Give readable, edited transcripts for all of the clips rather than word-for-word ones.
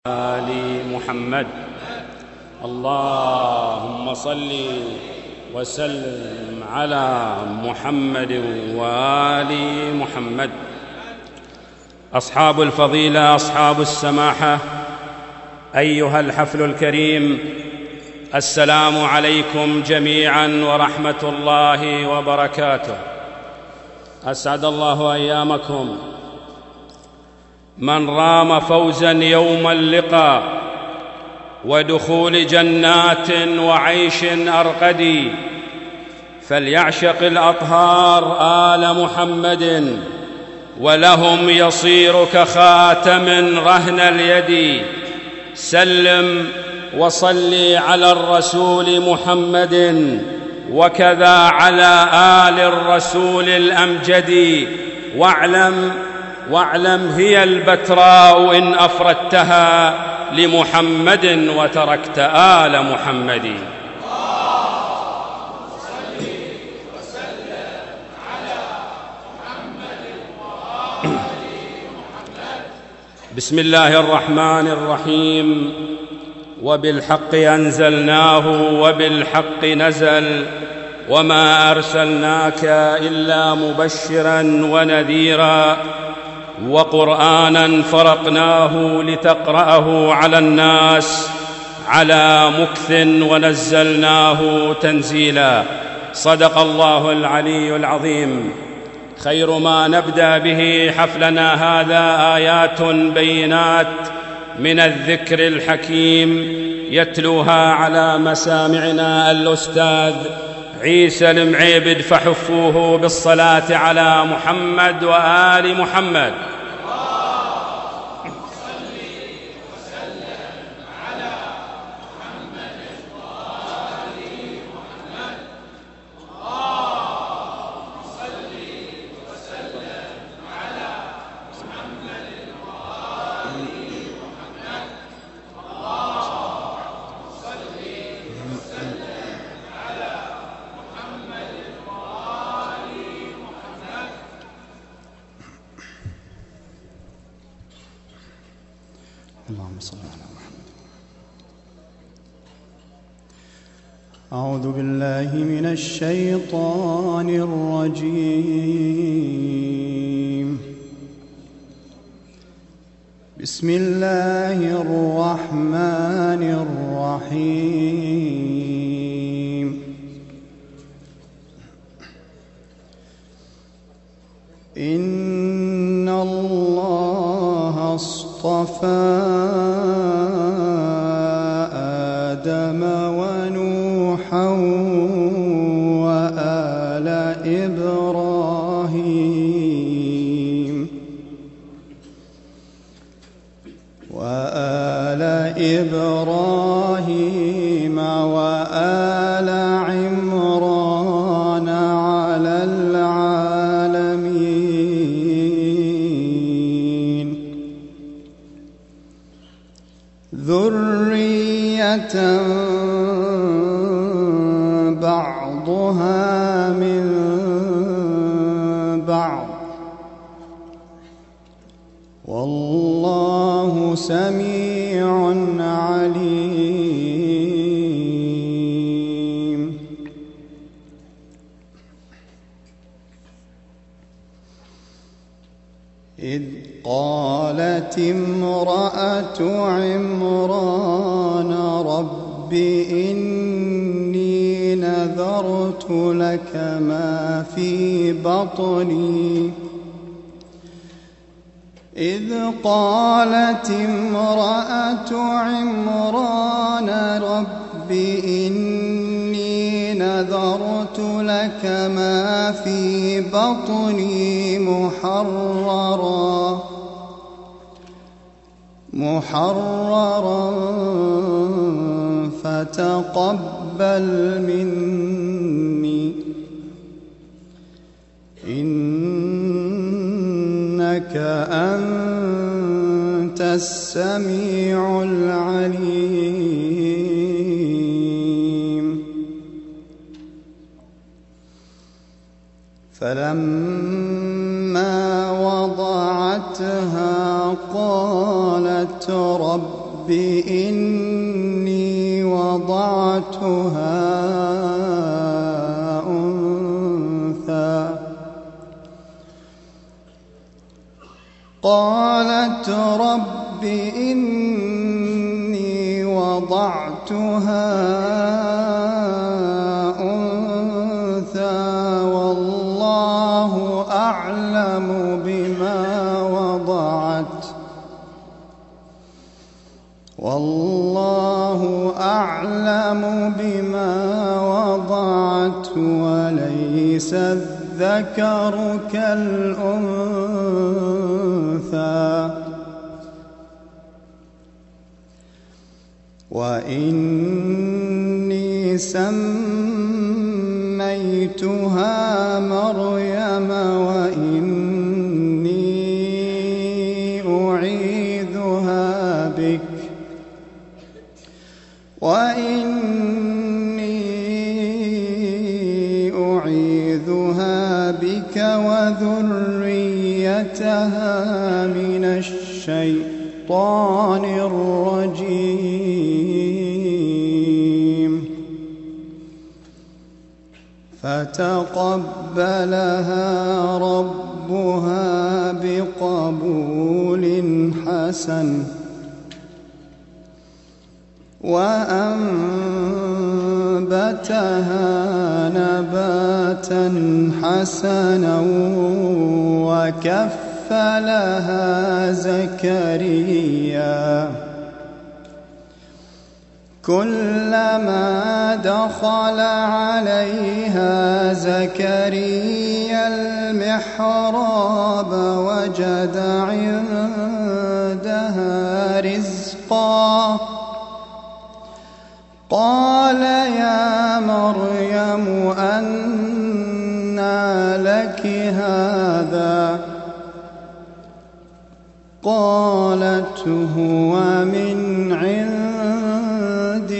آل محمد. اللهم صل وسلم على محمد وآل محمد. أصحاب الفضيلة، أصحاب السماحة، أيها الحفل الكريم، السلام عليكم جميعا ورحمة الله وبركاته. أسعد الله أيامكم. من رام فوزا يوم اللقاء ودخول جنات وعيش أرقدي فليعشق الأطهار آل محمد، ولهم يصير كخاتم رهن اليد. سلم وصل على الرسول محمد، وكذا على آل الرسول الأمجد. واعلم هي البتراء إن أفردتها لمحمد وتركت آل محمد. بسم الله الرحمن الرحيم. وبالحق أنزلناه وبالحق نزل، وما أرسلناك إلا مبشرا ونذيرا، وقرآنا فرقناه لتقرأه على الناس على مكث ونزلناه تنزيلا. صدق الله العلي العظيم. خير ما نبدأ به حفلنا هذا آيات بينات من الذكر الحكيم يتلوها على مسامعنا الأستاذ عيسى المعيبد، فحفوه بالصلاة على محمد وآل محمد. اللهم صل على محمد. أعوذ بالله من الشيطان الرجيم. بسم الله الرحمن الرحيم. إن الله اصطفى آدم ونوحا وآل إبراهيم وآل عمران على العالمين ذرية بعضها من بعض، والله سميع عليم. إذ قالت امرأة عمران رب إني نذرت لك ما في بطني. إذ قالت امرأة عمران رب إني نذرت لك ما في بطني محررا فتقبل مني إنك أنت السميع العليم. فلما وضعتها قالت رب رب إني وضعتها أنثى قالت رب إني وضعتها أنثى والله أعلم بما وضعت وليس الذكر كالأنثى وإني سميتها مريم وإني أعيذها بك وذريتها من الشيطان الرجيم فتقبلها ربها بقبول حسن وأنبتها نباتا حسنا وكفلها زكريا كلما دخل عليها زكريا المحراب وجد عندها رزقا قال يا مريم أنى لك هذا قالت هو من عند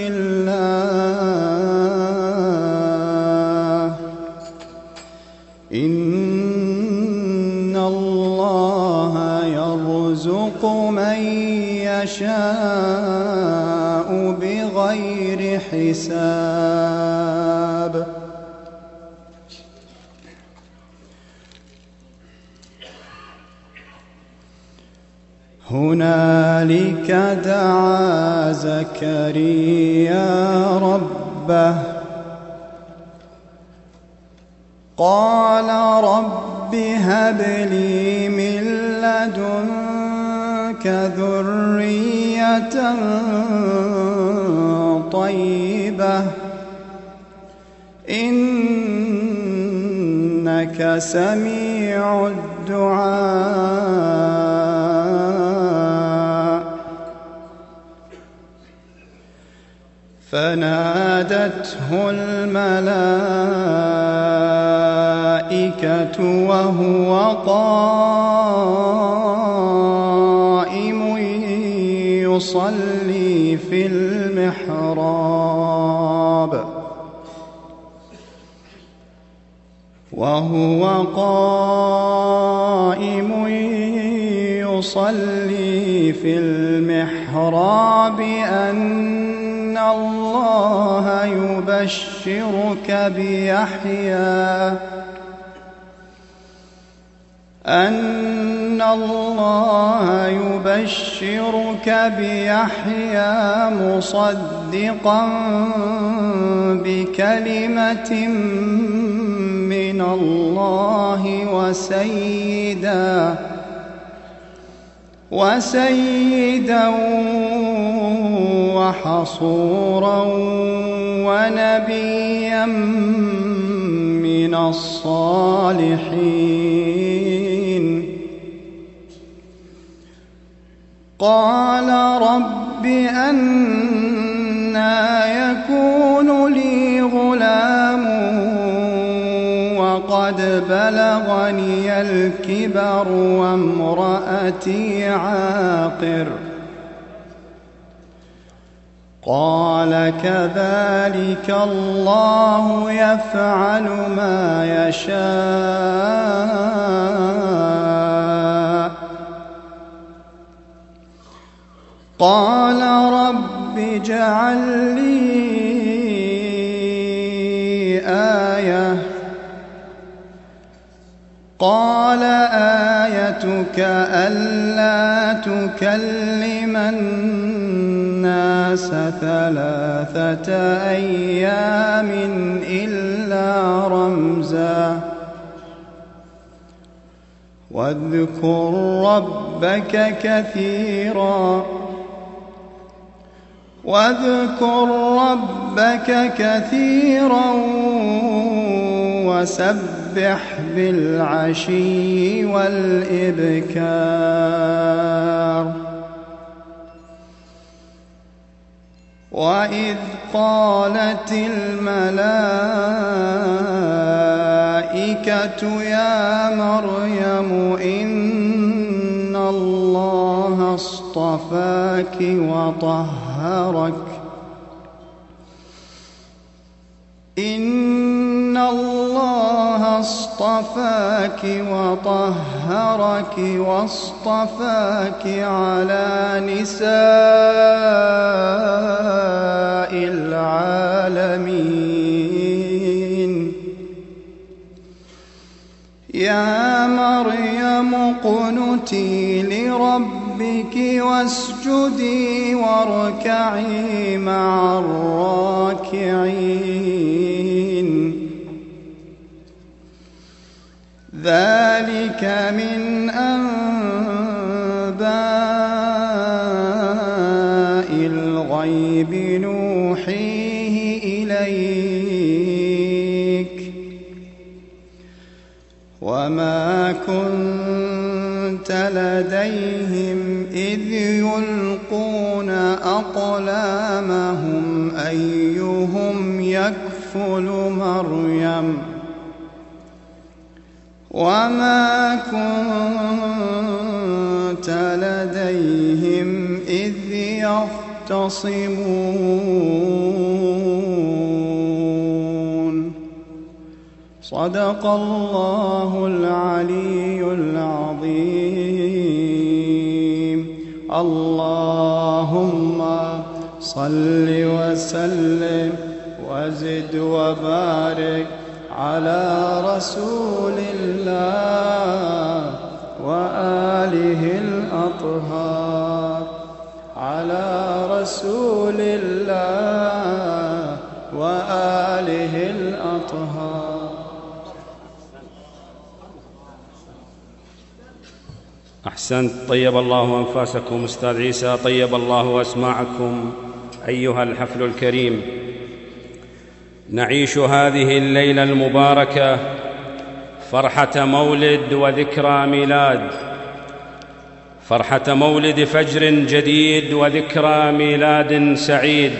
الله إن الله يرزق من يشاء بغير حساب هنالك دعا زكريا ربه قال رب هب لي من لدنك ذرية طيبة إنك سميع الدعاء فنادته الملائكة وهو قائم يصلي في المحراب أن الله يبشرك بيحيى مصدقا بكلمة من الله وسيدا وحصورا ونبيا من الصالحين قال رب أنى يكون لي غلام وقد بلغني الكبر وامرأتي عاقر قال كذلك الله يفعل ما يشاء قال رب اجعل لي آية قال آيتك ألا تكلم الناس 3 أيام إلا رمزا واذكر ربك كثيرا وسبح بالعشي والإبكار وإذ قالت الملائكة يا مريم إن الله اصطفاك وطهرك واصطفاك على نساء العالمين يا مريم اقنتي لربك واسجدي واركعي مع الراكعين ذلك من أنباء الغيب نوحيه إليك وما كنت لديهم إذ يلقون أقلامهم أيهم يكفل مريم وما كنت لديهم إذ يختصمون صدق الله العلي العظيم اللهم صل وسلم وزد وبارك على رسول الله وآله الأطهار على رسول الله وآله الأطهار. أحسنت. طيب الله أنفاسكم أستاذ عيسى، طيب الله أسماعكم أيها الحفل الكريم. نعيش هذه الليلة المباركة فرحة مولد وذكرى ميلاد، فرحة مولد فجر جديد وذكرى ميلاد سعيد،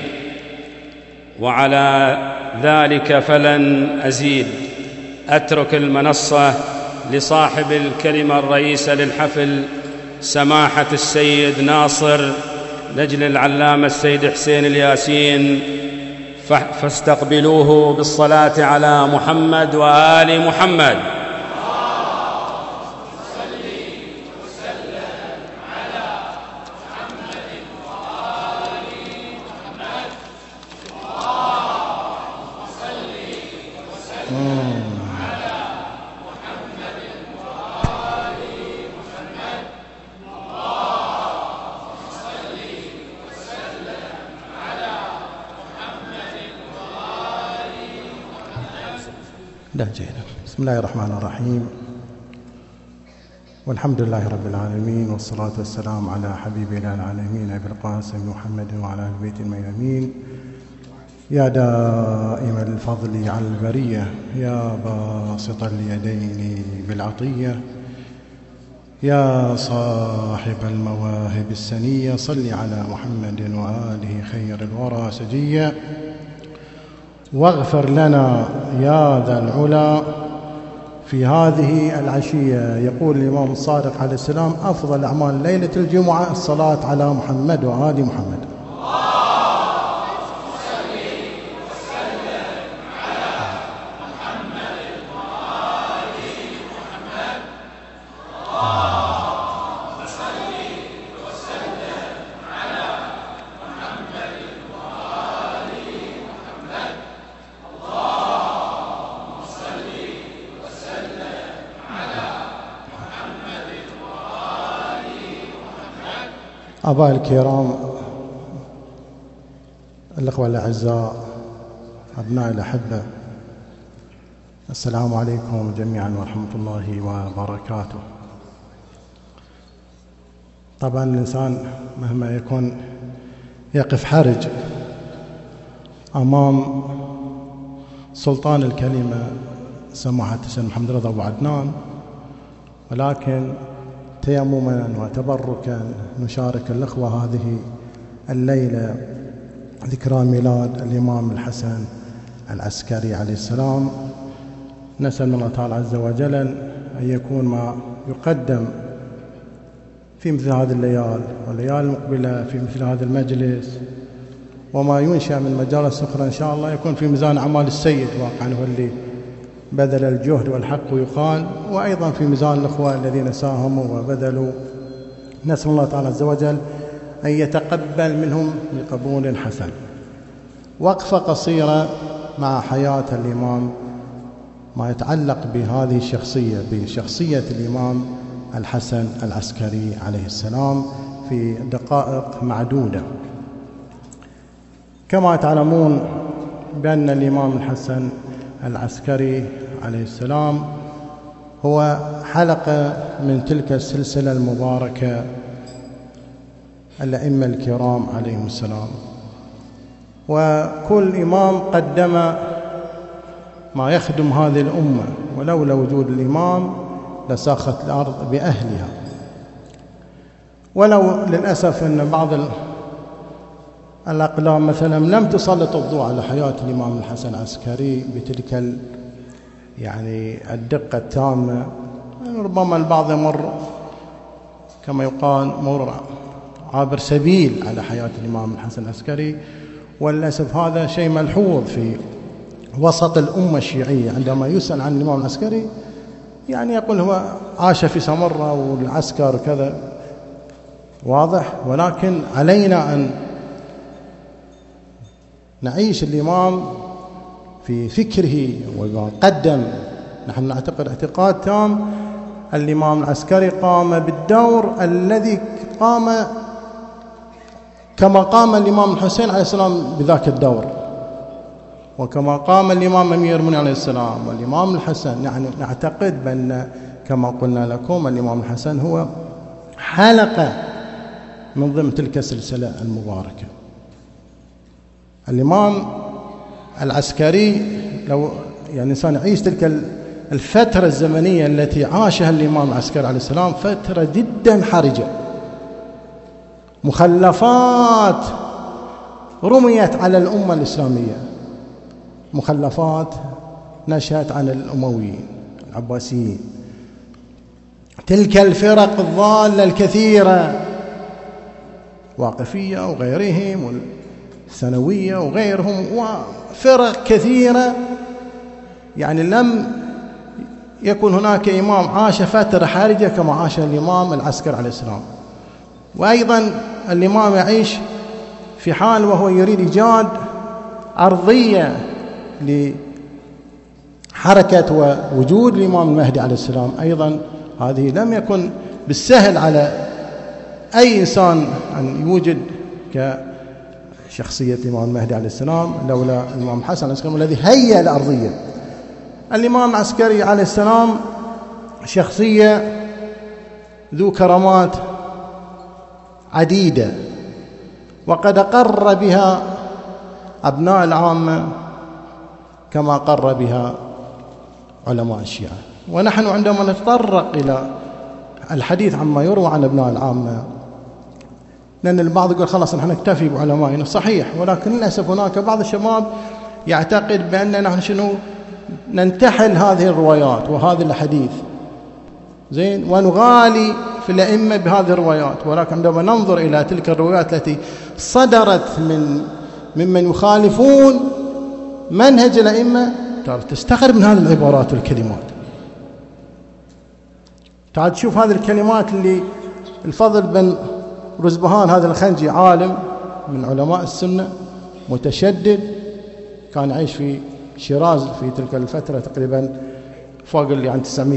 وعلى ذلك فلن أزيد. أترك المنصة لصاحب الكلمة الرئيسة للحفل سماحة السيد ناصر نجل العلامة السيد حسين الياسين، فاستقبلوه بالصلاة على محمد وآل محمد. بسم الله الرحمن الرحيم، والحمد لله رب العالمين، والصلاة والسلام على حبيبنا العالمين أبي القاسم محمد وعلى آل بيت الميامين. يا دائم الفضل على البرية، يا باسط اليدين بالعطية، يا صاحب المواهب السنية، صل على محمد وآله خير الورى سجية، واغفر لنا يا ذا العلا في هذه العشية. يقول الإمام الصادق عليه السلام: أفضل أعمال ليلة الجمعة الصلاة على محمد وآل محمد. آباء الكرام، الأخوة الأعزاء، أبناء الأحبة، السلام عليكم جميعا ورحمة الله وبركاته. طبعا الإنسان مهما يكون يقف حرج أمام سلطان الكلمة سماحة الشيخ محمد رضا أبو عدنان، ولكن تيمما وتبركا نشارك الأخوة هذه الليلة ذكرى ميلاد الإمام الحسن العسكري عليه السلام. نسأل من الله تعالى عز وجل أن يكون ما يقدم في مثل هذه الليالي والليالي المقبلة في مثل هذا المجلس وما ينشأ من مجالس أخرى إن شاء الله يكون في ميزان أعمال السيد، واقعا هو اللي بذل الجهد والحق يقال، وأيضا في ميزان الأخوة الذين ساهموا وبذلوا. نسأل الله تعالى عز وجل أن يتقبل منهم بقبول حسن. وقفة قصيرة مع حياة الإمام، ما يتعلق بهذه الشخصية، بشخصية الإمام الحسن العسكري عليه السلام في دقائق معدودة. كما تعلمون بأن الإمام الحسن العسكري عليه السلام هو حلقة من تلك السلسلة المباركة الأئمة الكرام عليهم السلام، وكل إمام قدم ما يخدم هذه الأمة، ولولا وجود الإمام لساخت الأرض بأهلها. ولو للأسف أن بعض الأقلام مثلا لم تسلط الضوء على حياة الإمام الحسن العسكري بتلك الدقة التامة، ربما البعض يمر كما يقال مر عابر سبيل على حياة الإمام الحسن العسكري، وللأسف هذا شيء ملحوظ في وسط الأمة الشيعية. عندما يسأل عن الإمام العسكري يقول هو عاش في سمرة والعسكر وكذا، واضح، ولكن علينا أن نعيش الإمام في فكره وما قدم. نحن نعتقد اعتقاد تام الإمام العسكري قام بالدور الذي قام كما قام الإمام الحسين عليه السلام بذاك الدور، وكما قام الإمام أمير المؤمنين عليه السلام والإمام الحسن. نعتقد بأن كما قلنا لكم الإمام الحسن هو حلقة من ضمن تلك السلسلة المباركة. الإمام العسكري لو الإنسان يعيش تلك الفترة الزمنية التي عاشها الإمام العسكري عليه السلام، فترة جدا حرجة، مخلفات رميت على الأمة الإسلامية، مخلفات نشأت عن الأمويين العباسيين، تلك الفرق الضالة الكثيرة، واقفية وغيرهم والثانوية وغيرهم، وفرق كثيرة. لم يكن هناك إمام عاش فترة حرجة كما عاش الإمام العسكري عليه السلام. وأيضا الإمام يعيش في حال وهو يريد إيجاد أرضية لحركة ووجود الإمام المهدي عليه السلام. أيضا هذه لم يكن بالسهل على أي إنسان أن يوجد كشخصية الإمام المهدي عليه السلام لولا الإمام الحسن العسكري الذي هيأ الأرضية. الإمام العسكري عليه السلام شخصية ذو كرامات عديدة، وقد أقر بها أبناء العامة كما أقر بها علماء الشيعة. ونحن عندما نتطرق إلى الحديث عما يروى عن أبناء العامة، لأن البعض يقول خلاص نحن نكتفي بعلمائنا، صحيح، ولكن للأسف هناك بعض الشباب يعتقد بأننا نحن ننتحل هذه الروايات وهذه الحديث ونغالي في الأئمة بهذه الروايات. ولكن عندما ننظر إلى تلك الروايات التي صدرت ممن يخالفون منهج الأئمة، تستغرب من هذه العبارات والكلمات. تعال تشوف هذه الكلمات اللي الفضل بن رزبهان هذا الخنجي عالم من علماء السنة متشدد، كان يعيش في شيراز في تلك الفترة تقريبا فوق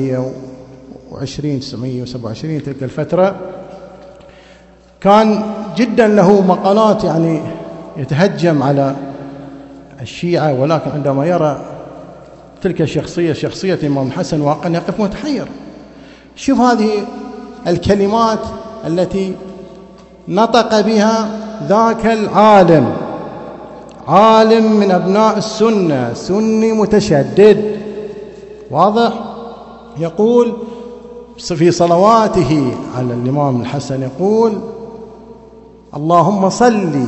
920 927 تلك الفترة. كان جدا له مقالات يعني يتهجم على الشيعة، ولكن عندما يرى تلك الشخصية، شخصية الإمام الحسن، واقعا يقف متحير. شوف هذه الكلمات التي نطق بها ذاك العالم، عالم من أبناء السنة، سني متشدد، واضح؟ يقول في صلواته على الإمام الحسن، يقول: اللهم صل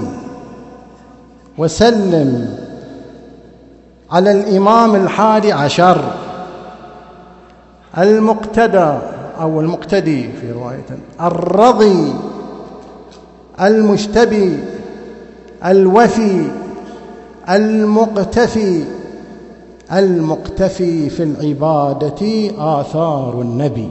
وسلم على الإمام الحادي عشر المقتدى أو المقتدي في رواية، الرضي المجتبي الوفي المقتفي في العبادة آثار النبي،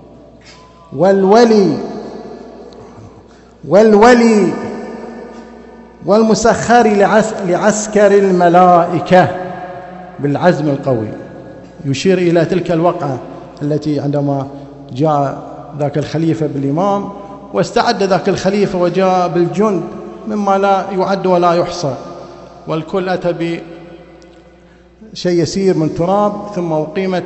والولي والمسخر لعسكر الملائكة بالعزم القوي. يشير إلى تلك الوقعة التي عندما جاء ذاك الخليفة بالإمام، واستعد ذاك الخليفة وجاء بالجند مما لا يعد ولا يحصى، والكل أتى بشيء يسير من تراب، ثم أقيم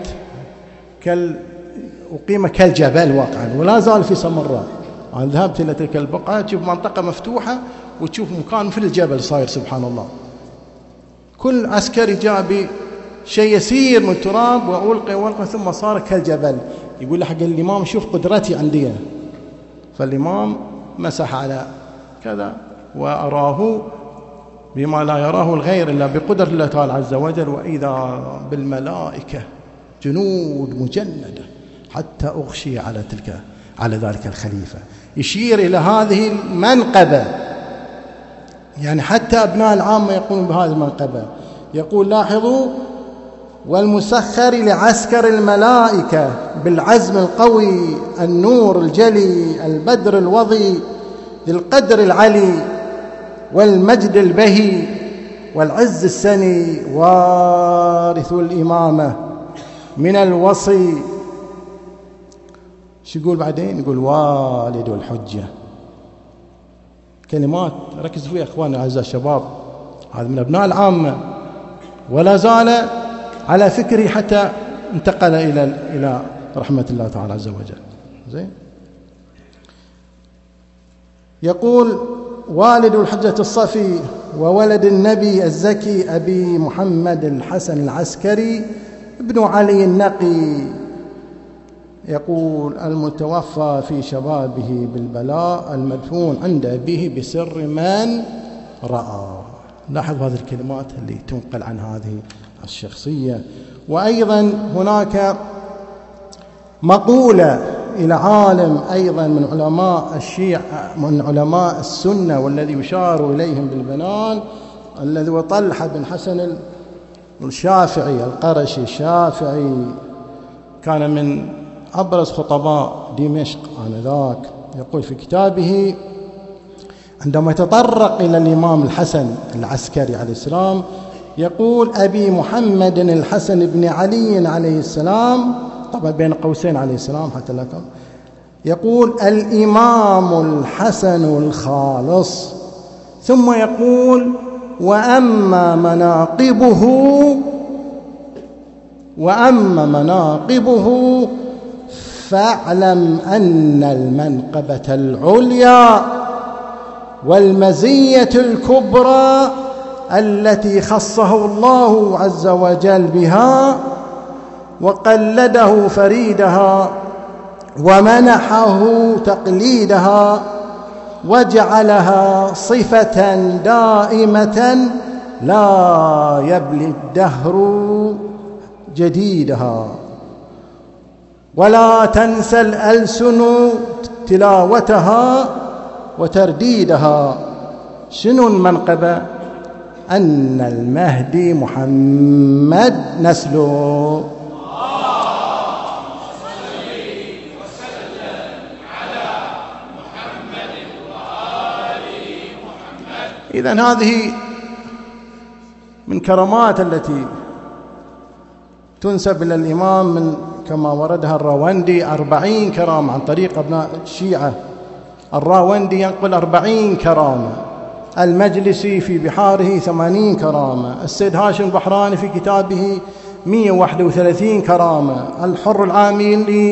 كالجبل واقعا، ولا زال في سمراء. أنا ذهبت إلى تلك البقعة، تشوف منطقة مفتوحة وتشوف مكان مثل الجبل صاير، سبحان الله. كل عسكري جاء بشيء يسير من تراب وألقي ثم صار كالجبل. يقول لحق الإمام: شوف قدرتي عندي. فالإمام مسح على كذا وأراه بما لا يراه الغير إلا بقدرة الله تعالى عز وجل، وإذا بالملائكة جنود مجندة حتى أغشي على ذلك الخليفة. يشير إلى هذه المنقبة، يعني حتى أبناء العامة يقولون بهذه المنقبة. يقول: لاحظوا: والمسخر لعسكر الملائكة بالعزم القوي، النور الجلي، البدر الوضي، ذي القدر العلي، والمجد البهي، والعز السني، وارث الإمامة من الوصي. شو يقول بعدين؟ يقول: والد الحجة. كلمات ركزوا فيها أخواني أعزائي الشباب، هذا من أبناء العامة ولا زال على فكري حتى انتقل إلى رحمة الله تعالى عز وجل. زين. يقول: والد الحجة الصفي وولد النبي الزكي أبي محمد الحسن العسكري ابن علي النقي. يقول: المتوفى في شبابه بالبلاء، المدفون عند أبيه بسر من رأى. لاحظ هذه الكلمات اللي تنقل عن هذه الشخصية. وأيضا هناك مقولة إلى عالم أيضا من علماء الشيعة، من علماء السنة، والذي يشار إليهم بالبنان، الذي هو طلحة بن حسن الشافعي القرشي الشافعي، كان من أبرز خطباء دمشق آنذاك. يقول في كتابه عندما يتطرق إلى الإمام الحسن العسكري عليه السلام، يقول: أبي محمد الحسن بن علي عليه السلام، طبعا بين قوسين عليه السلام حتى لكم، يقول: الإمام الحسن الخالص. ثم يقول: وأما مناقبه فاعلم أن المنقبة العليا والمزية الكبرى التي خصه الله عز وجل بها وقلده فريدها ومنحه تقليدها وجعلها صفة دائمة لا يبلي الدهر جديدها، ولا تنسى الألسن تلاوتها وترديدها. شنو المنقبة؟ أن المهدي محمد نسله. إذن هذه من كرامات التي تنسب إلى الإمام، من كما وردها الرواندي 40 كرامة عن طريق أبناء الشيعة الراوندي ينقل 40 كرامة، المجلسي في بحاره 80 كرامة، السيد هاشم البحراني في كتابه 131 كرامة، الحر العاملي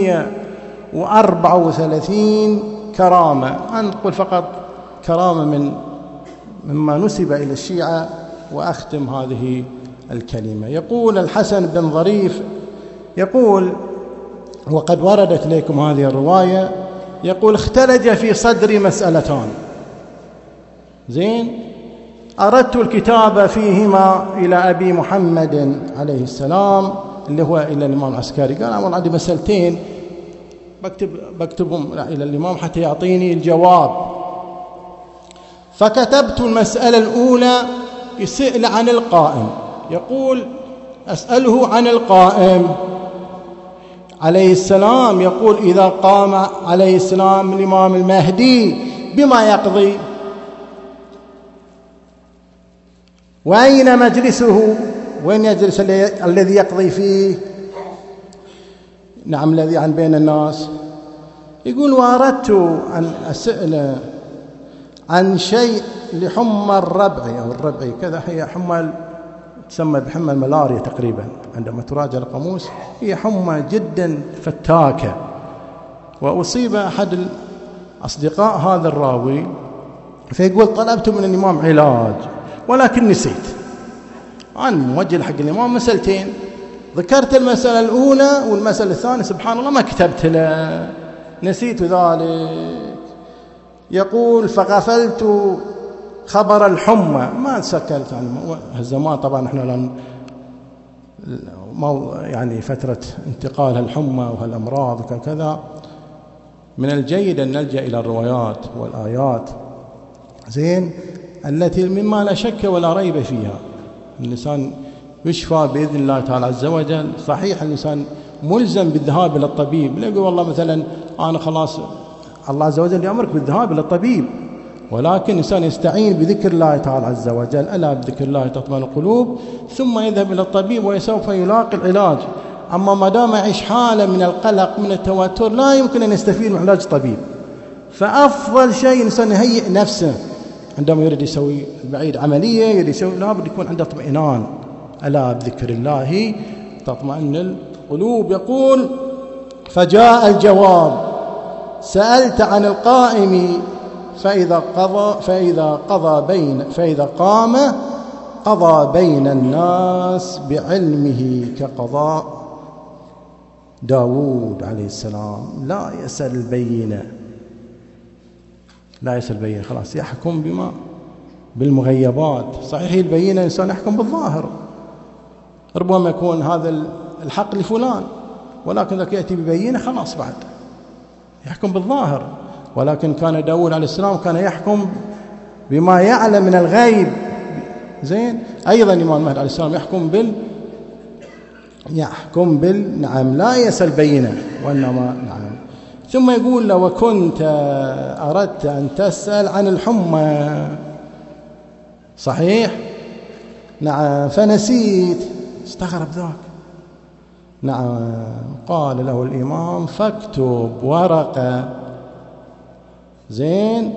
134 كرامة. أنقل فقط كرامة مما نسب إلى الشيعة وأختم هذه الكلمة. يقول الحسن بن ظريف، يقول وقد وردت لكم هذه الرواية، يقول اختلج في صدري مسألتان، زين، أردت الكتابة فيهما إلى أبي محمد عليه السلام اللي هو إلى الإمام العسكري. قال أنا عندي مسألتين بكتبهم إلى الإمام حتى يعطيني الجواب. فكتبت المسألة الأولى يسأل عن القائم، يقول أسأله عن القائم عليه السلام، يقول إذا قام عليه السلام الإمام المهدي بما يقضي، وأين مجلسه، وين يجلس الذي يقضي فيه، نعم الذي عن بين الناس. يقول وأردت أن أسأل عن شيء لحمى الربعي أو الربعي كذا، هي حمى تسمى بحمى الملاريا تقريبا، عندما تراجع القاموس هي حمى جدا فتاكة. وأصيب أحد الأصدقاء هذا الراوي، فيقول طلبت من الإمام علاج ولكن نسيت. أنا موجه حق الإمام مسألتين، ذكرت المسألة الأولى والمسألة الثانية سبحان الله ما كتبت له، نسيت ذلك. يقول فغفلت خبر الحمى، ما تسكلت عن هالزمان. طبعا احنا الآن يعني فترة انتقال الحمى وهالأمراض وكذا، من الجيد أن نلجأ إلى الروايات والآيات، زين، التي مما لا شك ولا ريب فيها. الإنسان يشفى بإذن الله تعالى عز وجل. صحيح الإنسان ملزم بالذهاب إلى الطبيب، لا يقول والله مثلا أنا خلاص الله عز وجل يأمرك بالذهاب إلى الطبيب، ولكن الإنسان يستعين بذكر الله تعالى عز وجل، ألا بذكر الله تطمئن القلوب، ثم يذهب إلى الطبيب وسوف يلاقي العلاج. أما ما دام يعيش حالة من القلق من التوتر لا يمكن أن يستفيد من علاج الطبيب. فأفضل شيء الإنسان يهيئ نفسه عندما يريد يسوي بعيد عملية، يريد يسوي، لابد يكون عنده اطمئنان، ألا بذكر الله تطمئن القلوب. يقول فجاء الجواب، سألت عن القائم فإذا قام قضى بين الناس بعلمه كقضاء داود عليه السلام، لا يسأل البينة، لا يسأل البينة، خلاص يحكم بما بالمغيبات. صحيح البينة إنسان يحكم بالظاهر، ربما يكون هذا الحق لفلان، ولكن ذاك يأتي ببينة خلاص بعد يحكم بالظاهر. ولكن كان داود عليه السلام كان يحكم بما يعلم من الغيب، زين. أيضا الإمام المهدي عليه السلام يحكم نعم لا يسأل بينه وإنما نعم. ثم يقول لو كنت أردت أن تسأل عن الحمى، صحيح نعم، فنسيت، استغرب ذاك، نعم. قال له الإمام فاكتب ورقة، زين،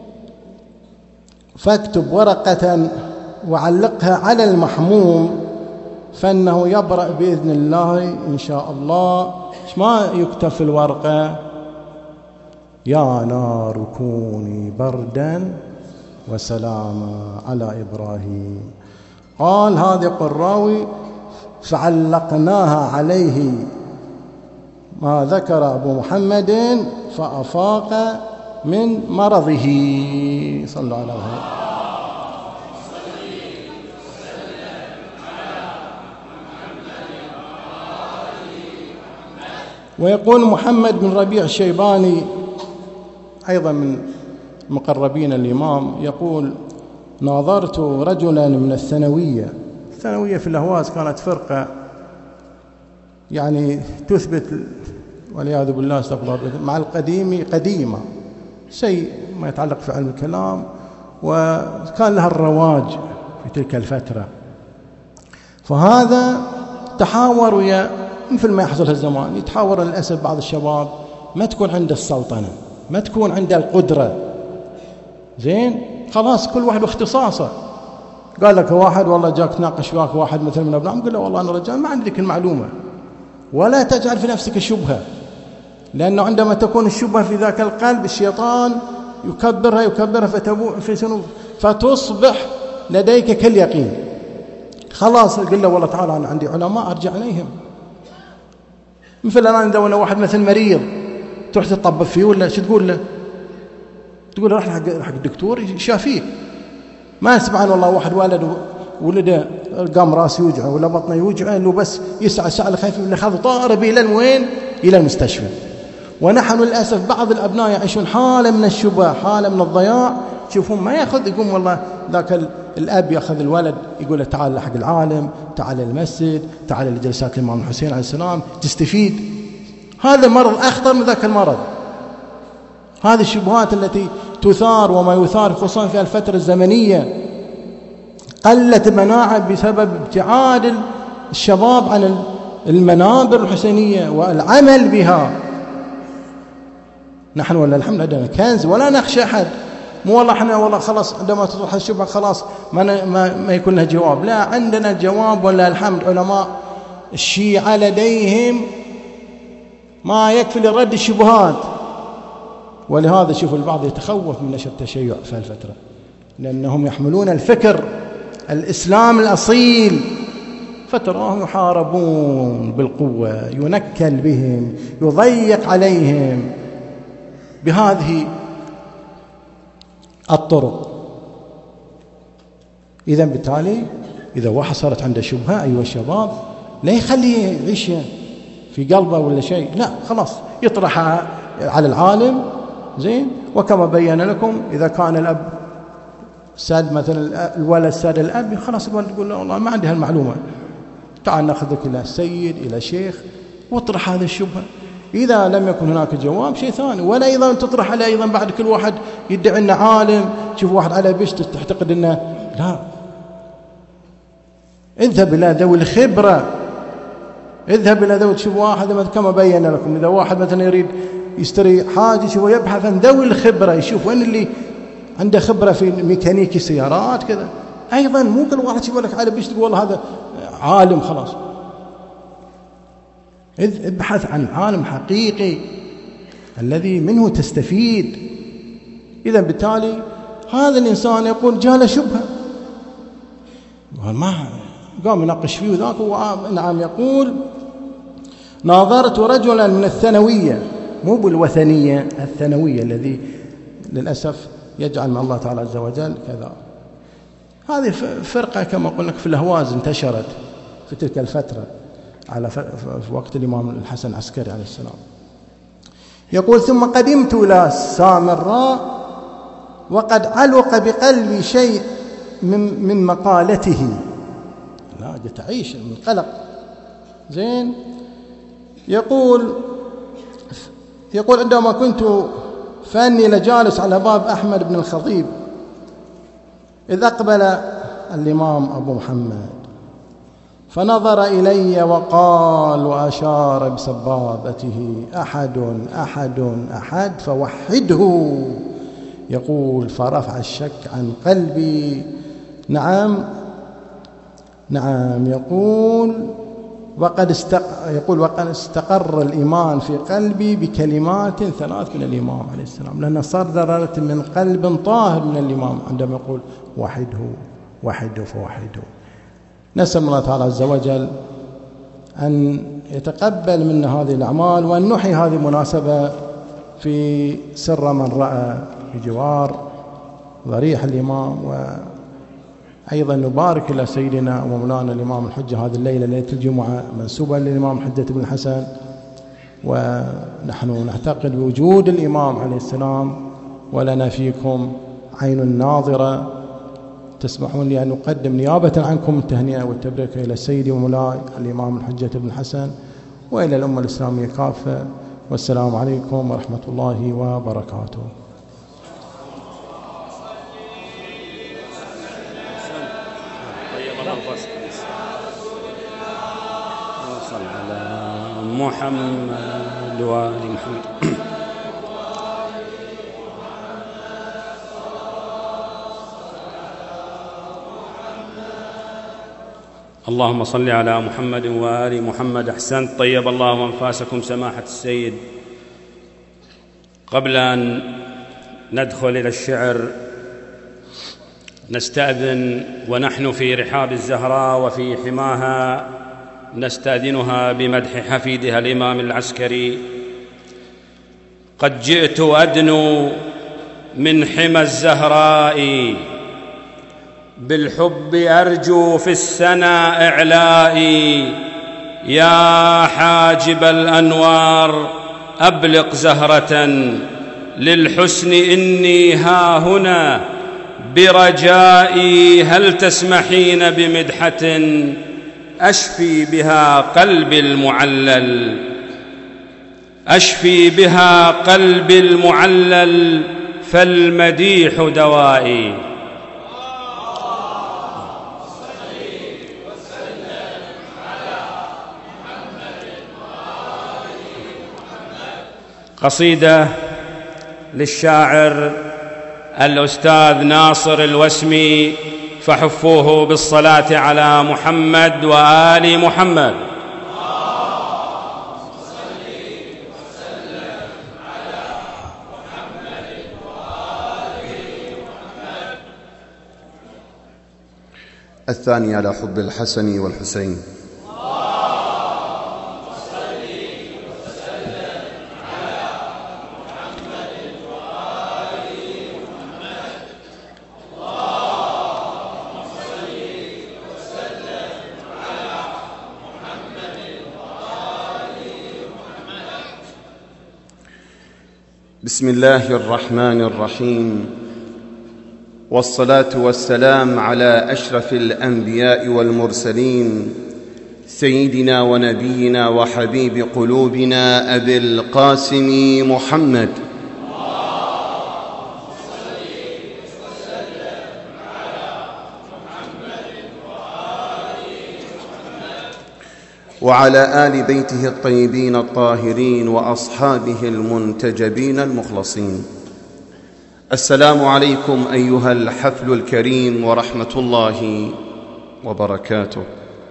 فاكتب ورقة وعلقها على المحموم فإنه يبرأ بإذن الله إن شاء الله. ما يكتب في الورقة؟ يا نار كوني بردا وسلاما على إبراهيم. قال هذا الراوي فعلقناها عليه ما ذكر أبو محمد فأفاق من مرضه صلى الله عليه وسلم. ويقول محمد بن ربيع الشيباني أيضا من مقربين الإمام، يقول ناظرت رجلا من الثانوية في الأهواز، كانت فرقة يعني تثبت والعياذ بالله مع القديم قديمة، شيء ما يتعلق في علم الكلام، وكان لها الرواج في تلك الفترة. فهذا تحاور مثل ما يحصل هالزمان، يتحاور للأسف بعض الشباب ما تكون عنده السلطنة، ما تكون عنده القدرة. زين، خلاص كل واحد واختصاصه. قال لك واحد والله جاك تناقش وياك واحد مثل من أبنائهم، قل له والله أنا رجال ما عندي ذيك المعلومة، ولا تجعل في نفسك الشبهة، لأنه عندما تكون الشبهة في ذاك القلب الشيطان يكبرها فتصبح لديك كاليقين. خلاص قل له والله تعالى أنا عندي علماء أرجع إليهم. مثل الآن إذا واحد مثل مريض تروح تطبب فيه ولا شو تقول له؟ تقول له راح حق الدكتور يشافيك. ما سبحان الله واحد ولده قام راسه يوجعه ولا بطنه يوجعه، انه بس يسعى سعى خايف من خذ طار به الى وين؟ الى المستشفى. ونحن للاسف بعض الابناء يعيشون حاله من الشبه، حاله من الضياع. تشوفون ما ياخذ، يقوم والله ذاك الاب ياخذ الولد يقول له تعال حق العالم، تعال المسجد، تعال لجلسات الامام الحسين عليه السلام تستفيد. هذا مرض اخطر من ذاك المرض. هذه الشبهات التي تثار وما يثار خصوصا في الفترة الزمنية، قلت مناعة بسبب ابتعاد الشباب عن المنابر الحسينية والعمل بها. نحن ولا الحمد عندنا كنز ولا نخشى أحد. مو والله احنا والله خلاص عندما تطرح الشبهة خلاص ما يكون لها جواب. لا، عندنا جواب ولا الحمد. علماء الشيعة لديهم ما يكفي لرد الشبهات. ولهذا شوفوا البعض يتخوف من نشر التشيع في الفترة، لأنهم يحملون الفكر الإسلام الأصيل، فتراهم يحاربون بالقوة، ينكل بهم، يضيق عليهم بهذه الطرق. إذا بالتالي إذا واحد صارت عنده شبهة أيها الشباب لا يخليه يعيش في قلبه ولا شيء، لا خلاص يطرحها على العالم. زين، وكما بين لكم إذا كان الأب ساد مثلا الولد ساد الأب، خلاص الولد يقول له والله ما عندي هالمعلومة، تعال ناخذك إلى السيد إلى شيخ واطرح هذه الشبهة. إذا لم يكن هناك جواب شيء ثاني. ولا أيضا تطرح عليه أيضا بعد كل واحد يدعي أنه عالم، تشوف واحد على بشت تعتقد أنه لا. اذهب إلى ذوي الخبرة، اذهب إلى ذوي، تشوف واحد كما بين لكم إذا واحد مثلا يريد يشتري حاجة يشوف يبحث عن ذوي الخبرة، يشوف وين اللي عنده خبرة في ميكانيكي سيارات كذا. أيضا مو كل واحد يقول لك على بيش تقول والله هذا عالم خلاص. ابحث عن عالم حقيقي الذي منه تستفيد. إذا بالتالي هذا الإنسان يقول جاء له شبهة، ما قام يناقش فيه وذاك. نعم، يقول ناظرت رجلا من الثانوية، مو بالوثنية، الثانوية الذي للأسف يجعل مع الله تعالى عز وجل كذا. هذه فرقة كما قلنا في الأهواز انتشرت في تلك الفترة على في وقت الإمام الحسن العسكري عليه السلام. يقول ثم قدمت إلى سامراء وقد علق بقلبي شيء من مقالته. لا تعيش من قلق. زين، يقول عندما كنت فاني لجالس على باب أحمد بن الخطيب إذ أقبل الإمام أبو محمد فنظر إلي وقال وأشار بسبابته أحد أحد أحد فوحده. يقول فرفع الشك عن قلبي. نعم يقول وقد استقر الإيمان في قلبي بكلمات ثلاث من الإمام عليه السلام، لأن صدرت من قلب طاهر من الإمام عندما يقول وحده فوحده. نسأل الله تعالى عز وجل أن يتقبل منا هذه الأعمال، وأن نحيي هذه المناسبة في سر من رأى بجوار ضريح الإمام. وأيضا نبارك إلى سيدنا ومولانا الإمام الحجة هذه الليلة ليلة الجمعة منسوبة للإمام الحجة بن الحسن، ونحن نعتقد بوجود الإمام عليه السلام، ولنا فيكم عين ناظرة. تسمحون لي أن أقدم نيابة عنكم التهنئة والتبريك إلى سيدي ومولاي الإمام الحجة بن الحسن وإلى الأمة الإسلامية كافة. والسلام عليكم ورحمة الله وبركاته. صل على محمد وآل محمد. اللهم صل على محمد وآل محمد. أحسنت، طيب الله أنفاسكم سماحة السيد. قبل أن ندخل إلى الشعر نستأذن، ونحن في رحاب الزهراء وفي حماها نستأذنها بمدح حفيدها الإمام العسكري. قد جئت أدنو من حمى الزهراء، بالحب أرجو في السنا إعلائي. يا حاجب الأنوار أبلق زهرة للحسن، إني ها هنا برجائي. هل تسمحين بمدحة أشفي بها قلبي المعلل، أشفي بها قلبي المعلل، فالمديح دوائي. قصيدة للشاعر الأستاذ ناصر الوسمي، فحفوه بالصلاة على محمد وآل محمد. الثاني على حب الحسن والحسين. بسم الله الرحمن الرحيم، والصلاة والسلام على أشرف الأنبياء والمرسلين، سيدنا ونبينا وحبيب قلوبنا أبي القاسم محمد. وعلى آل بيته الطيبين الطاهرين وأصحابه المنتجبين المخلصين. السلام عليكم أيها الحفل الكريم ورحمة الله وبركاته.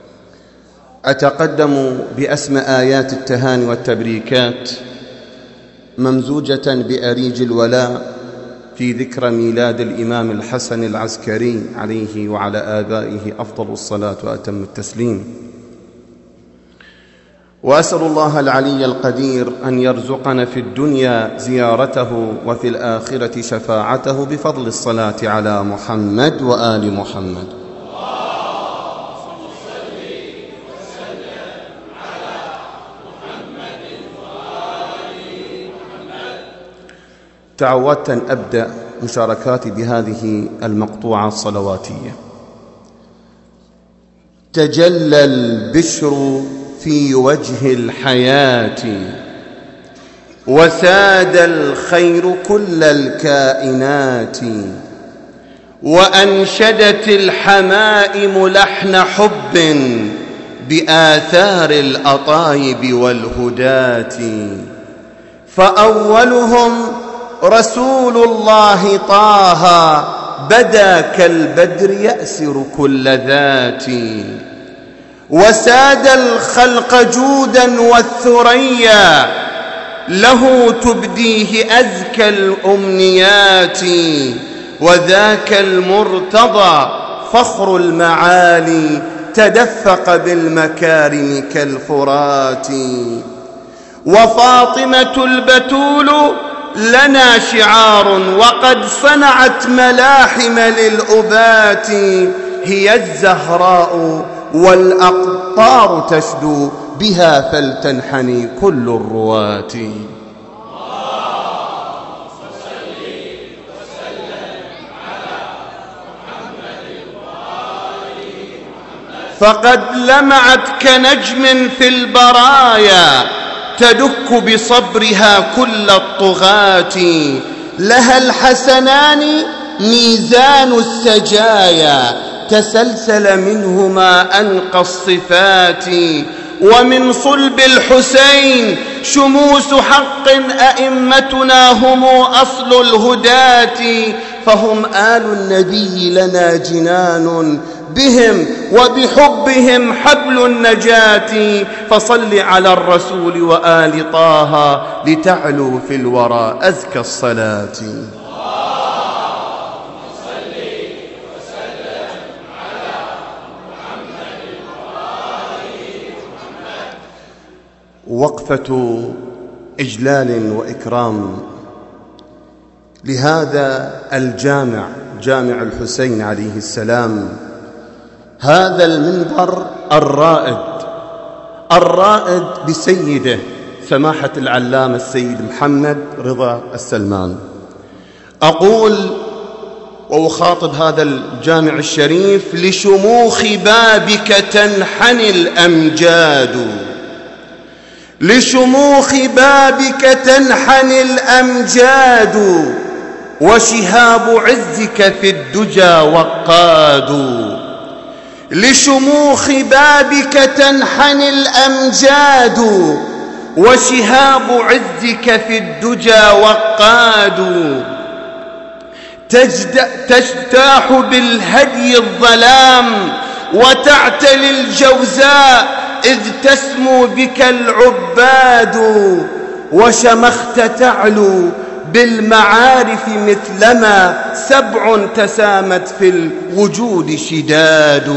أتقدم بأسمى آيات التهاني والتبريكات ممزوجة بأريج الولاء في ذكرى ميلاد الإمام الحسن العسكري عليه وعلى آبائه أفضل الصلاة وأتم التسليم. وأسأل الله العلي القدير أن يرزقنا في الدنيا زيارته وفي الآخرة شفاعته بفضل الصلاة على محمد وآل محمد. تعودت أن أبدأ مشاركاتي بهذه المقطوعة الصلواتية. تجلى البشر في وجه الحياة، وساد الخير كل الكائنات، وأنشدت الحمائم لحن حب بآثار الأطايب والهداة. فأولهم رسول الله طه، بدا كالبدر يأسر كل ذات. وساد الخلق جودا والثريا، له تبديه أزكى الأمنيات. وذاك المرتضى فخر المعالي، تدفق بالمكارم كالفرات. وفاطمة البتول لنا شعار، وقد صنعت ملاحم للأبات. هي الزهراء والأقطار تشدو بها، فلتنحني كل الرواة. فقد لمعت كنجم في البرايا، تدك بصبرها كل الطغاة. لها الحسنان ميزان السجايا، تسلسل منهما أنقى الصفات. ومن صلب الحسين شموس حق، أئمتنا هم أصل الهداة. فهم آل النبي لنا جنان، بهم وبحب بهم حبل النجاة فصل على الرسول وآل طه لتعلو في الورى أزكى الصلاة. وقفة إجلال وإكرام لهذا الجامع، جامع الحسين عليه السلام، هذا المنبر الرائد بسيده سماحة العلامة السيد محمد رضا السلمان. أقول وأخاطب هذا الجامع الشريف: لشموخ بابك تنحني الأمجاد، لشموخ بابك تنحني الأمجاد، وشهاب عزك في الدجى وقاد. لشموخ بابك تنحني الأمجاد، وشهاب عزك في الدجى وقاد. تجتاح بالهدي الظلام وتعتلي الجوزاء إذ تسمو بك العباد. وشمخت تعلو بالمعارف مثلما سبع تسامت في الوجود شداد.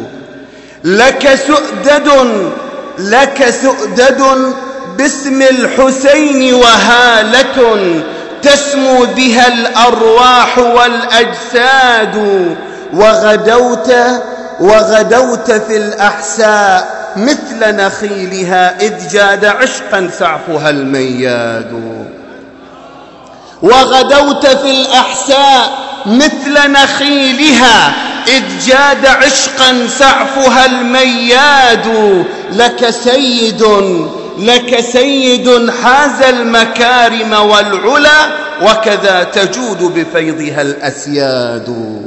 لك سؤدد باسم الحسين وهالة تسمو بها الأرواح والأجساد. وغدوت في الأحساء مثل نخيلها إذ جاد عشقا سعفها المياد. وغدوت في الأحساء مثل نخيلها إذ جاد عشقا سعفها المياد. لك سيد حاز المكارم والعلا وكذا تجود بفيضها الأسياد.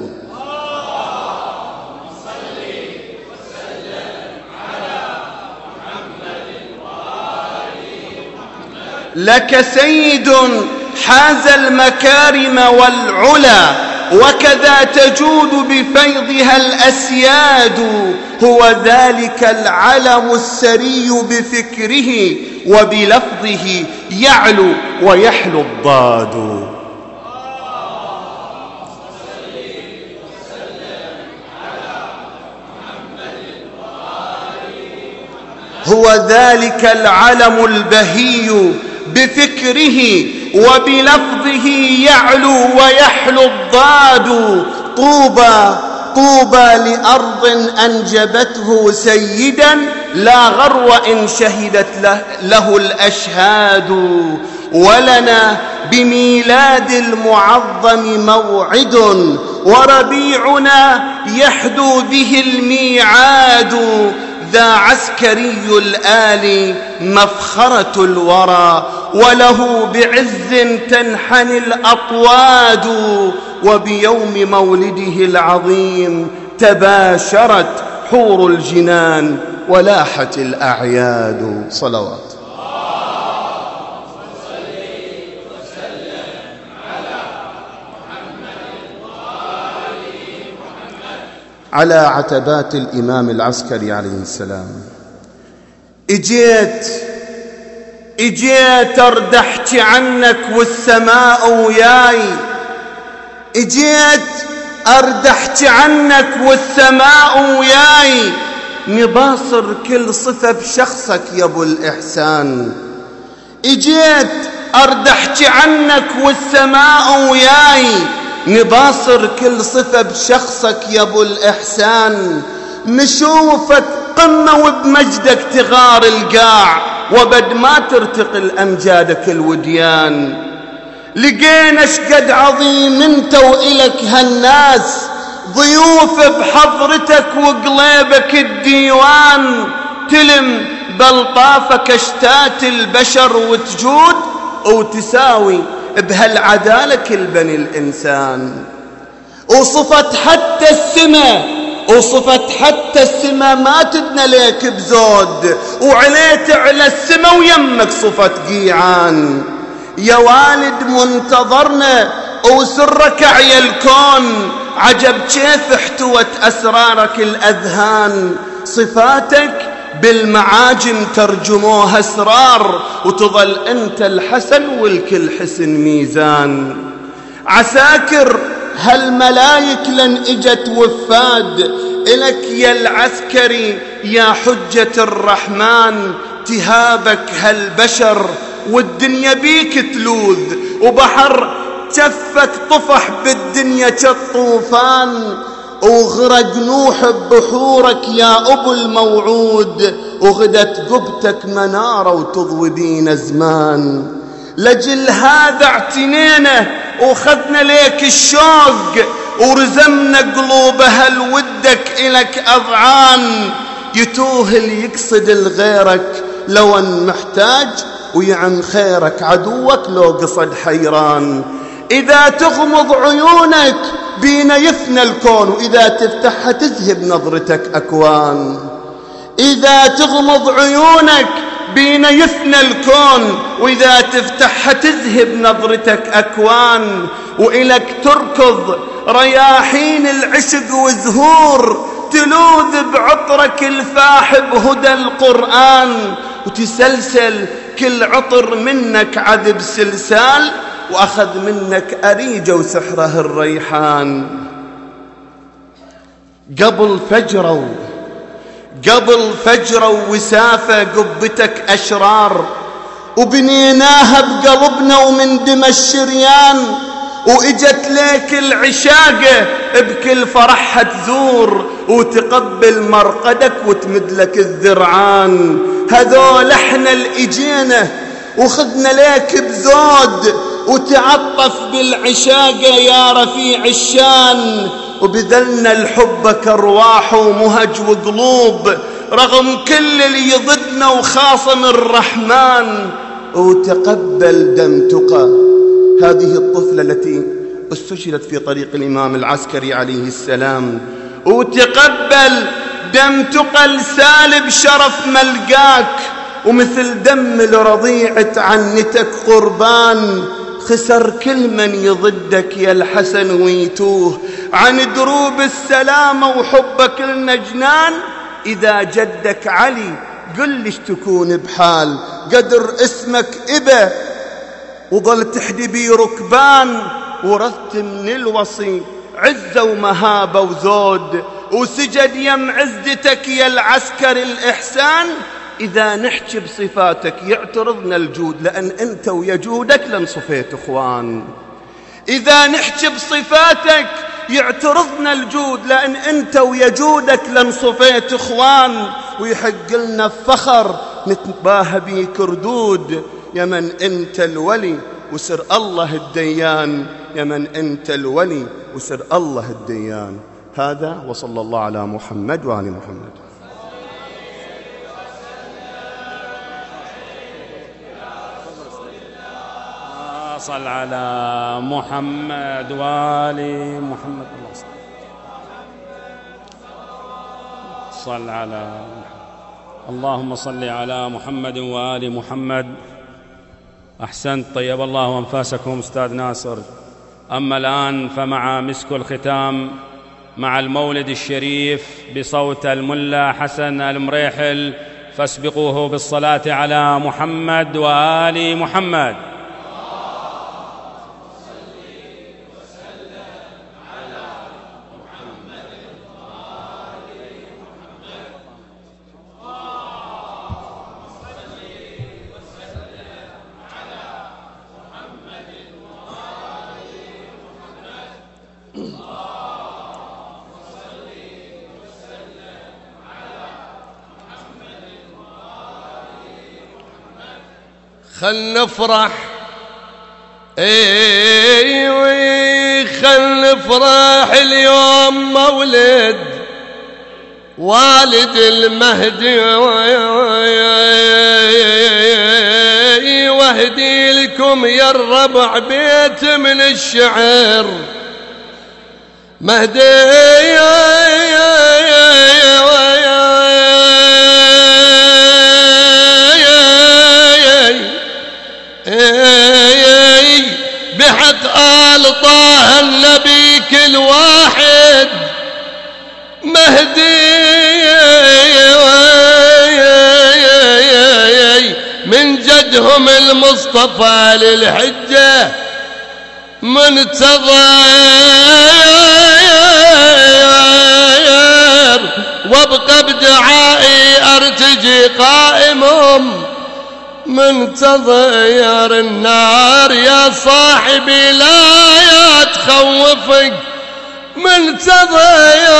لك سيد حاز المكارم والعلا وكذا تجود بفيضها الأسياد. هو ذلك العلم السري بفكره وبلفظه يعلو ويحلو الضاد. هو ذلك العلم البهي بفكره وبلفظه يعلو ويحلو الضاد. طوبى لأرض أنجبته سيدا لا غرو إن شهدت له الأشهاد. ولنا بميلاد المعظم موعد وربيعنا يحدو به الميعاد. ذا عسكري الآل مفخرة الورى وله بعز تنحني الأطواد. وبيوم مولده العظيم تباشرت حور الجنان ولاحت الأعياد. صلوات. على عتبات الإمام العسكري عليه السلام اجيت اردحت عنك والسماء وياي. اجيت اردحت عنك والسماء وياي. نباصر كل صفة بشخصك يا ابو الإحسان. اجيت اردحت عنك والسماء وياي. نباصر كل صفة بشخصك يا ابو الإحسان. نشوفك قمة وبمجدك تغار القاع وبد ما ترتقل أمجادك الوديان. لقينا شقد عظيم انت وإلك هالناس ضيوف بحضرتك وقليبك الديوان. تلم بلطافك اشتات البشر وتجود وتساوي بهالعدالة كل بني الإنسان. وصفت حتى السماء ما تدنى ليك بزود. وعليت على السماء ويمك صفت قيعان. يا والد منتظرنا وسرك عيا الكون. عجب كيف احتوت أسرارك الأذهان. صفاتك بالمعاجم ترجموها أسرار، وتظل أنت الحسن والكل حسن ميزان. عساكر هالملايك لن إجت وفاد إلك يا العسكري يا حجة الرحمن، تهابك هالبشر والدنيا بيك تلوذ، وبحر جفك طفح بالدنيا كالطوفان، وغرق نوح ببحورك يا أبو الموعود، وغدت قبتك منارة وتضوي بينا زمان. لجل هذا اعتنينا وخذنا ليك الشوق، ورزمنا قلوب هل ودك إلك أضعان. يتوه اللي يقصد الغيرك لو أن محتاج، ويعن خيرك عدوك لو قصد حيران. إذا تغمض عيونك بينا يفنى الكون، وإذا تفتحها تذهب نظرتك أكوان. إذا تغمض عيونك بينا يفنى الكون، وإذا تفتحها تذهب نظرتك أكوان. وإلك تركض رياحين العشق وزهور، تلوذ بعطرك الفاح بهدى القرآن، وتسلسل كل عطر منك عذب سلسال، وأخذ منك أريجة وسحره الريحان. قبل فجروا وسافة قبتك أشرار، وبنيناها بقلبنا ومن دم الشريان، وإجت ليك العشاقة بكل فرحها تزور، وتقبل مرقدك وتمد لك الذرعان. هذول احنا الإجينا وخذنا ليك بزود، وتعطف بالعشاقة يا رفيع الشان، وبذلنا الحب كارواح ومهج وقلوب، رغم كل اللي يضدنا وخاصم الرحمن. وتقبل دم تقى هذه الطفلة التي استشهدت في طريق الإمام العسكري عليه السلام، وتقبل دم تقى السالب شرف ملقاك، ومثل دم الرضيع تعنتك قربان. خسر كل من يضدك يا الحسن ويتوه عن دروب السلامة وحبك النجنان. إذا جدك علي قل ليش تكون بحال، قدر اسمك إبا وظل تحدي بي ركبان، ورثت من الوصي عزة ومهابة وزود، وسجد يم عزتك يا العسكر الإحسان. إذا نحكي بصفاتك يعترضنا الجود، لأن أنت ويجودك لنصفيت إخوان. إذا نحكي بصفاتك يعترضنا الجود، لأن أنت ويجودك لنصفيت إخوان. ويحق لنا الفخر نتباهى بيك ردود، يا من أنت الولي وسر الله الديان، يا من أنت الولي وسر الله الديان. هذا وصلى الله على محمد وآل محمد. صل على محمد وآل محمد. صل على اللهم صل على محمد وآل محمد. أحسنت، طيب الله أنفاسكم أستاذ ناصر. أما الآن فمع مسك الختام مع المولد الشريف بصوت الملا حسن المريحل، فاسبقوه بالصلاة على محمد وآل محمد. خل نفرح خل نفرح اليوم مولد والد المهدي، واهدي لكم يا الربع بيت من الشعر مهدي. بحق آل طه النبي كل واحد مهدي. وجههم المصطفى للحجة منتظر، وابقى بدعائي أرتجي قائمهم منتظر. النار يا صاحبي لا تخوفك منتظر،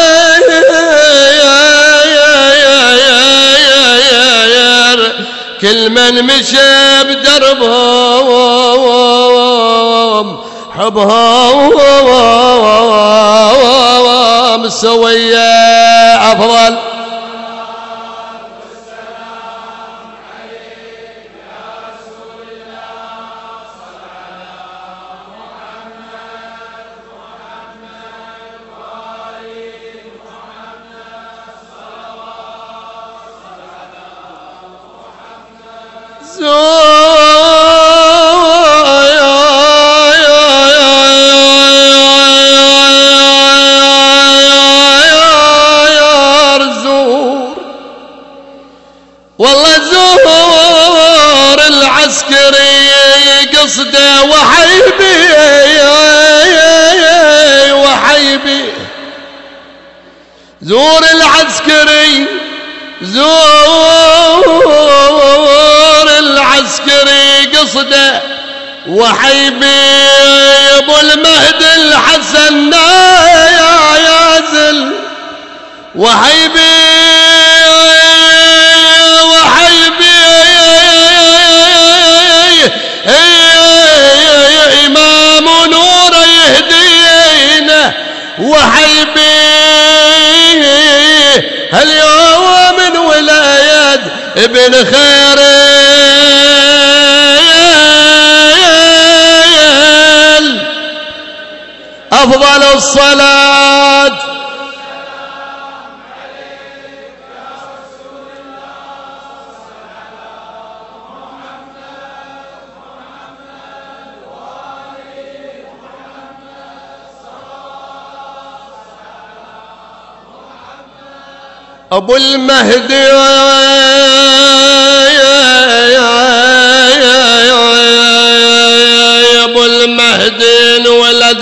كل من مشى بدربهم حبهم سوية أفضل. والله زور العسكري قصده وحيبي وحيبي، زور العسكري زور العسكري قصده وحيبي، ابو المهد الحسن يازل وحيبي إمام نور يهدينا وحيبي، هاليوم من ولاية ابن خيريل أفضل الصلاة. أبو المهدي أبو المهدي ولد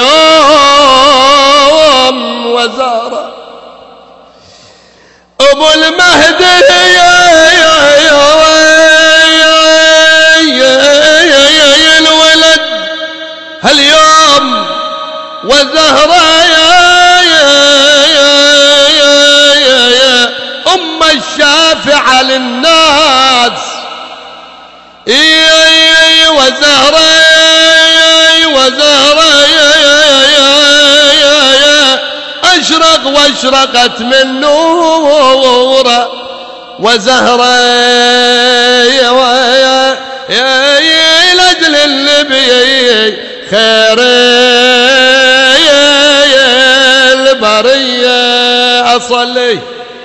اليوم وزاره، أبو المهدي الولد هاليوم وزهره، أم الشافعة للناس وزهرة أشرق واشرقت من نوره وزهرة لأجل النبي خير البرية أصلي.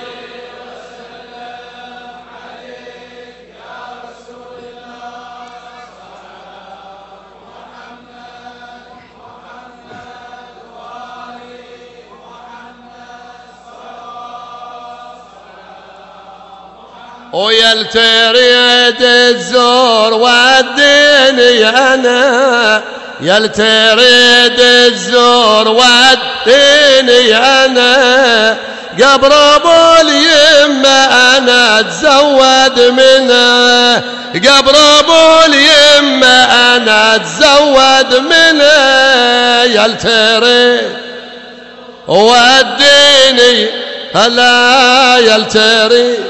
ويلتريد الزور وديني أنا، يلتريد الزور وديني أنا، قبر أبو اليمة أنا أتزود منه، قبر أبو اليمة أنا أتزود منه، يلتريد وديني هلا يلتريد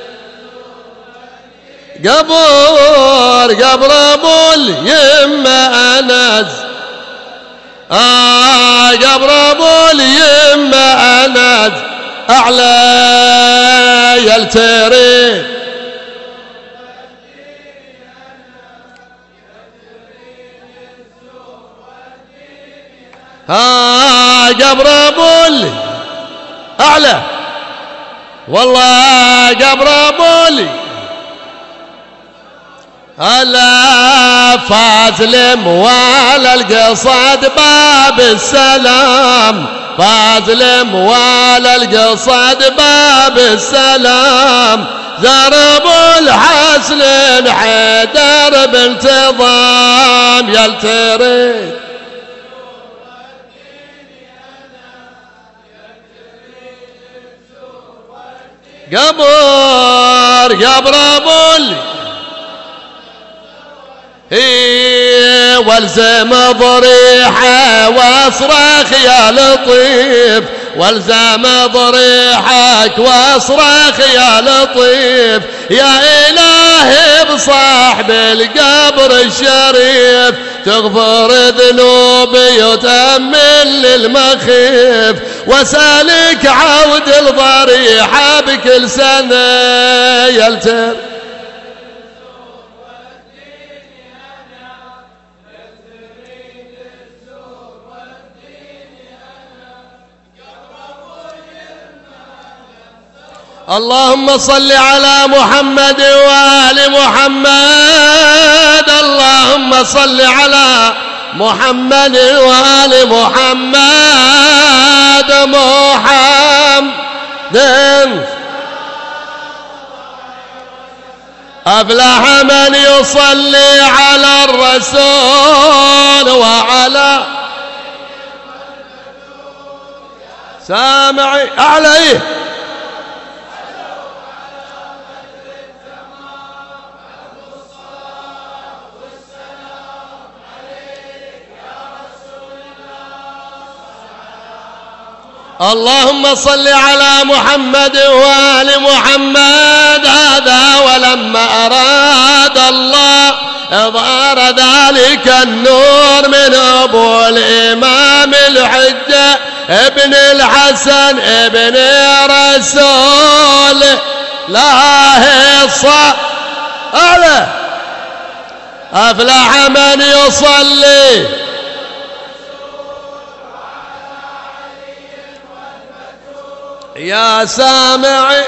قبر أبو اليمة أنس، قبر أبو اليمة أنس أعلى يلتري، قبر أبو أعلى والله قبر أبو هلا فاز لموال القصد باب السلام، فازلم ولا القصد باب السلام زرب الحسن حيدر بانتظام يلتري قبر ابو والزم ضريحه واصرخ يا لطيف والزم ضريحك واصرخ يا لطيف يا إلهي بصاحب القبر الشريف تغفر ذنوبي وتأمن للمخيف وسالك عود الضريحة بكل سنة يلتر اللهم صل على محمد وآل محمد اللهم صل على محمد وآل محمد أفلح من يصلي على الرسول وعلى سامعي عليه اللهم صل على محمد وآل محمد هذا ولما أراد الله إظهار ذلك النور من أبو الإمام الحجة ابن الحسن ابن رسول الله عليه أفلح من يصلي يا سامعي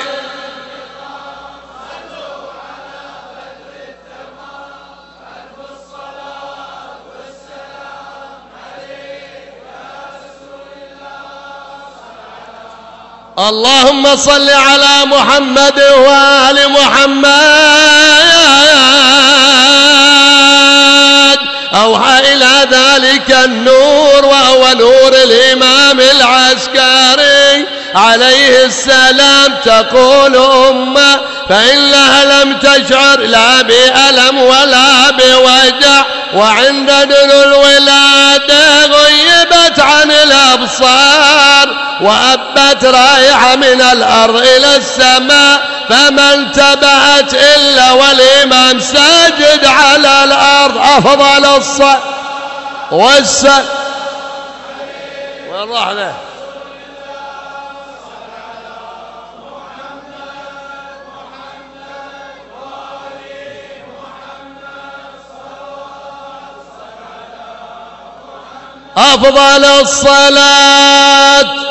اللهم صل على محمد وآل محمد أوحى إلى ذلك النور وهو نور الإمام العسكري عليه السلام تقول أمة فإنها لم تشعر لا بألم ولا بوجع وعند دنو الولادة غيبت عن الأبصار وأبت رايحة من الأرض إلى السماء فما انتبهت إلا والإمام ساجد على الأرض أفضل الصلاة والسلام والرحمة أفضل الصلاة